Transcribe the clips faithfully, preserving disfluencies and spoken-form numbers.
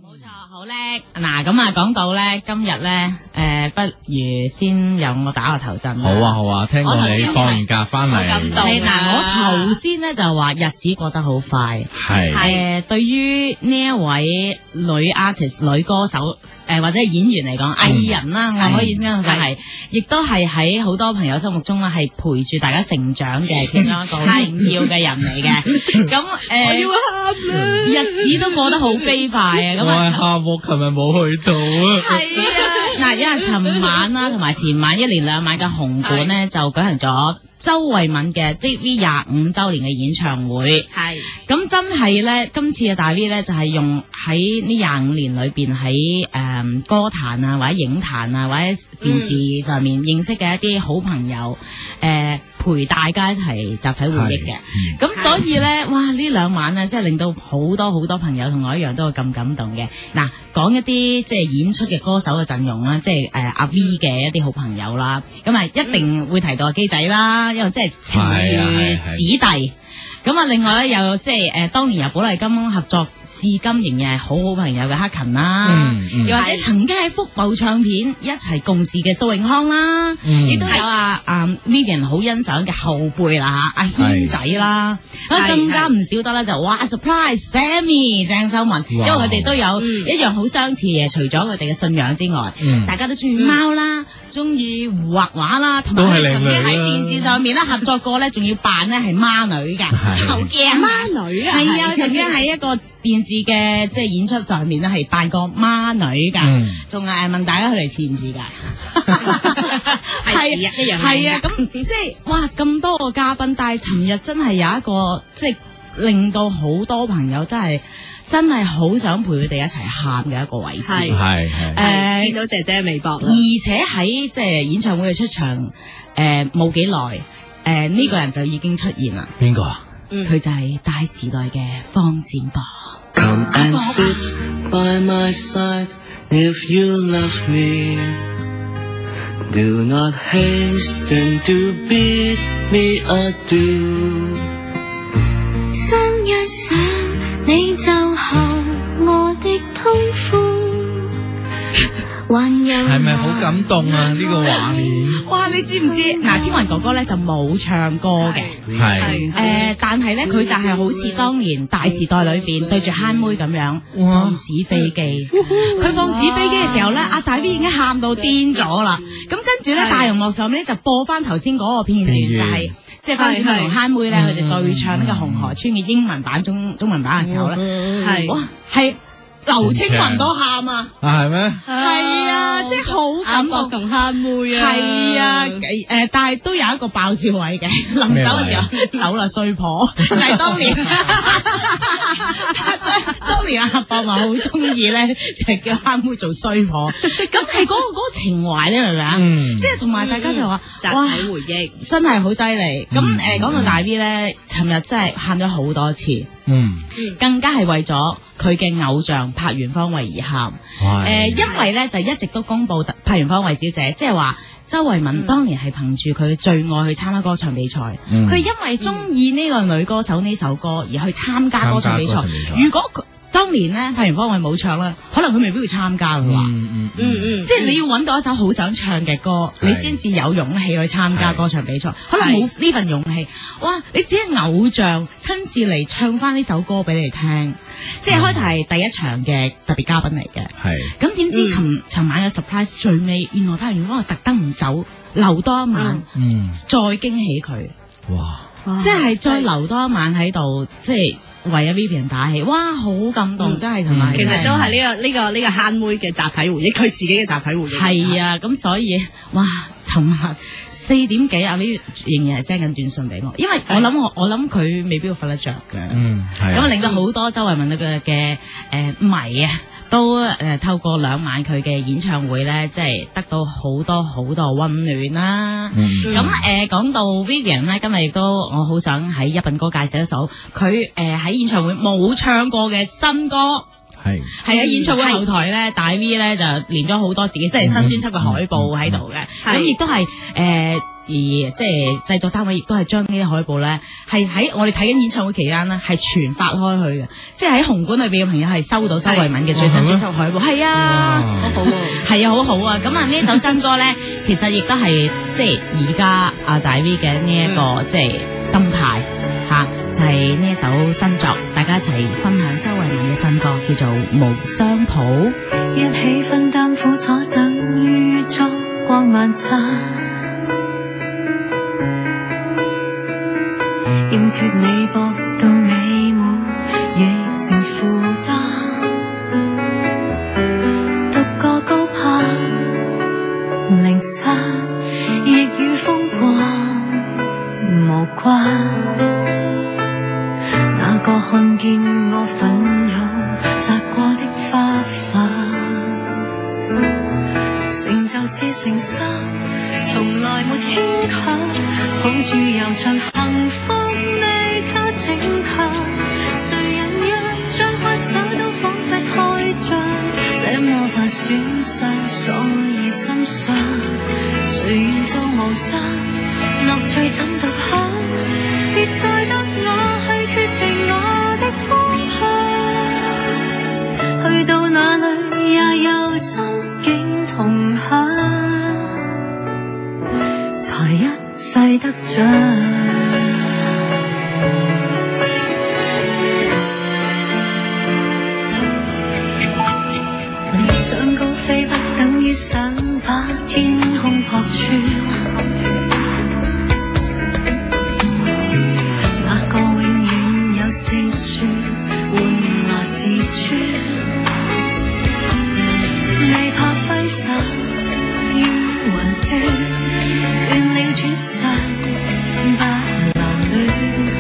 冇錯，好叻。嗱，咁啊，講到咧，今日咧，誒，不如先由我打個頭陣。 好啊，好啊，聽過你放完假翻嚟。 係嗱，我頭先咧就話日子過得好快。 係。 誒，對於呢一位女 artist、女歌手，誒或者係演員嚟講，藝人啦，我可以先講就係，亦都係喺好多朋友心目中啦，係陪住大家成長嘅其中一個好重要嘅人嚟嘅。咁誒，我要喊啦！日子都過得好飛快啊！咁啊， 喊我琴日冇去到啊。 係啊，嗱，因為尋晚啦，同埋前晚一連兩晚嘅紅館咧，就舉行咗周慧敏嘅 J V 廿五周年嘅演唱會。係，咁真係咧，今次嘅大 V 咧就係用喺呢廿五年裏邊喺誒歌壇啊，或者影壇啊，或者電視上面認識嘅一啲好朋友，誒、呃、陪大家一齊集體回憶嘅。咁、嗯、所以咧，哇！呢兩晚咧，即係令到好多好多朋友同我一樣都會咁感動嘅。嗱，講一啲即係演出嘅歌手嘅陣容啦，即係誒阿 V 嘅一啲好朋友啦，咁啊一定會提到阿基仔啦，因為即係情如子弟。咁啊，另外咧又即係誒當年由寶麗金合作，至今仍然係好好朋友嘅克勤啦，嗯嗯、又或者曾經喺福茂唱片一齊共事嘅蘇永康啦，亦、嗯、都有啊啊 Vivian 好欣賞嘅後輩啦嚇，阿軒仔啦，啊更加唔少得啦就哇 Surprise Sammy 鄭秀文，因為佢哋都有一樣好相似嘅，除咗佢哋嘅信仰之外，嗯、大家都中意貓啦，中意畫畫啦，同埋曾經喺電視上面咧合作過咧，仲要扮咧係孖女㗎，好驚孖女啊！係啊，曾經喺一個電視嘅即係演出上面咧係扮過孖女噶，仲係、嗯、問大家佢哋似唔似噶？係一樣係啊，咁即係哇咁多個嘉賓，但係尋日真係有一個即係令到好多朋友真係真係好想陪佢哋一齊喊嘅一個位置，係係誒見到姐姐嘅微博，而且喺即係演唱會嘅出場誒冇幾耐，誒、呃、呢、呃呢個人就已經出現啦。邊個啊？佢、嗯、就係大時代嘅方展博。Come and sit by my side if you love me. Do not hasten to bid me adieu. 想一想你就好我的痛苦。 係咪好感動啊？呢、這個畫面， 哇！你知唔知？嗱，千雲哥哥咧就冇唱歌嘅，係誒、呃，但係咧佢就係好似當年大時代裏邊對住慳妹咁樣放紙飛機。佢放紙飛機嘅時候咧，阿大 V 已經喊到癲咗啦。咁跟住咧，大熒幕上面咧就播翻頭先嗰個片段，就係即係方展博同慳妹咧，佢哋對唱呢個紅河村嘅英文版、中中文版嘅時候咧，係哇係。劉青雲都喊啊！ 啊係咩？ 係啊，即係好感動同慳妹啊！係啊，誒、呃，但係都有一個爆笑位嘅，臨走嘅時候走啦衰婆，就係當年，當年阿伯話好中意咧，就係叫慳妹做衰婆，咁係嗰個嗰、嗰個情懷咧，明唔明啊？嗯、即係同埋大家就話，集體回憶真係好犀利。咁誒，講、呃、到大 V 咧，尋日真係喊咗好多次。嗯，更加係為咗佢嘅偶像柏原芳惠而喊。誒、呃，因為咧就一直都公布柏原芳惠小姐，即係話周慧敏當年係憑住佢最愛去參加歌唱比賽。佢、嗯、因為中意呢個女歌手呢首歌而去參加歌唱比賽。如果佢當年咧柏原芳惠冇唱咧，可能佢未必會參加嘅話。嗯嗯嗯嗯，即係你要揾到一首好想唱嘅歌，你先至有勇氣去參加歌唱比賽。可能冇呢份勇氣，哇！你只係偶像親自嚟唱翻呢首歌俾你聽，即係開頭係第一場嘅特別嘉賓嚟嘅。係咁點知琴尋晚嘅 surprise 最尾，原來柏原芳惠特登唔走，留多一晚，嗯，再驚喜佢。哇！即係再留多一晚喺度，即係。為阿 Vivian 打氣，哇，好感動，嗯、真係同埋，其實都係呢、這個呢、這個呢、這個慳妹嘅集體回憶，佢自己嘅集體回憶。係啊，咁所以，哇，尋晚四點幾阿 V 仍然係 send 緊短信俾我，因為我諗我我諗佢未必會瞓得着嘅。嗯，係。咁啊，令到好多周慧敏嘅嘅誒迷啊。都誒、呃、透過兩晚佢嘅演唱會咧，即係得到好多好多溫暖啦。咁誒講到 Vivian 咧，今日亦都我好想喺一品歌介紹一首佢誒喺演唱會冇唱過嘅新歌。係係喺演唱會後台咧，大 V 咧就連咗好多自己即係新專輯嘅海報喺度嘅。咁亦都係誒而即係製作單位亦都係將呢啲海報咧，係喺我哋睇緊演唱會期間呢，係傳發開去嘅，即係喺紅館裏邊嘅朋友係收到周慧敏嘅最新專輯海報，係啊，好好啊，係啊，好好啊，咁啊呢首新歌咧，其實亦都係即係而家阿大 V 嘅呢一個、嗯、即係心態吓、啊，就係、是、呢一首新作，大家一齊分享周慧敏嘅新歌，叫做《無雙譜》， 一起分擔苦楚，等於燭光晚餐。欠缺你博到美滿，亦成負擔。獨個高攀凌晨，亦與風光無關。那個看見我奮勇摘過的花瓣，成就是誠心，從來沒牽強，抱住悠長幸福未靠逞強。誰人若張開手都彷彿開張，這魔法選上，所以心傷。誰願做無雙，樂趣怎獨享？別再得我去決定我的方向，去到哪裏也有心境同享，才一世得獎。想高飛不等於想把天空撲穿，那個永遠有勝算換來自尊，未怕揮手於雲端，倦了轉身不留戀，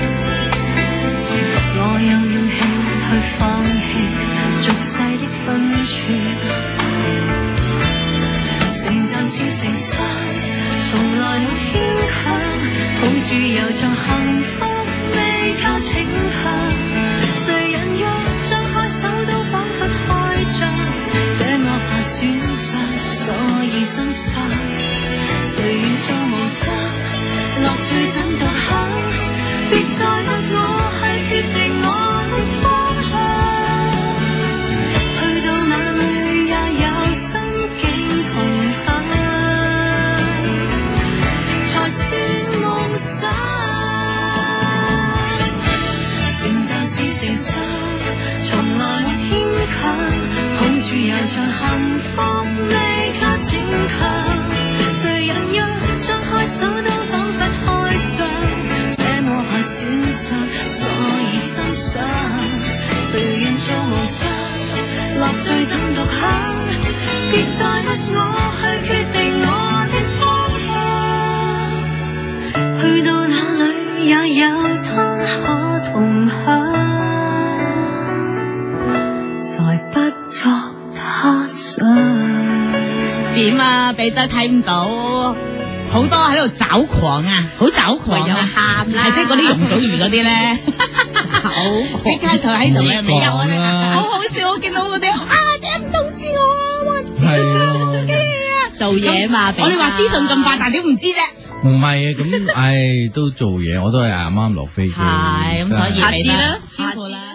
我有勇氣去放棄俗世的分寸，成就是誠心，從來沒牽強，抱住悠長幸福未靠逞強。誰人若張開手都彷彿開張，這魔法選上，所以心傷。誰願做無雙，樂趣怎獨享？別再得我去決定我的方向，去到哪裏也有心境同享，才算夢想。成就是誠信，從來沒牽強，抱住悠長幸福未靠逞強。誰人若張開手都彷彿開張，這魔法選上，所以心傷。誰願做無雙，樂趣怎獨享？別再得我去決定我的方向，去到哪裏也有他可同享，才不作他想。 點啊？彼得睇唔到，好多喺度找狂啊，好找狂啊，喊啦，係即係嗰啲容祖兒嗰啲咧，好即刻就喺度入面入啊，好好笑！我見到嗰啲啊，點唔通知我啊？哇，知啊，做嘢嘛，我哋話資訊咁快，但係點唔知啫？ 唔係啊，咁唉，都做嘢，我都係啱啱落飛機， 係咁，所以下次啦，師傅啦。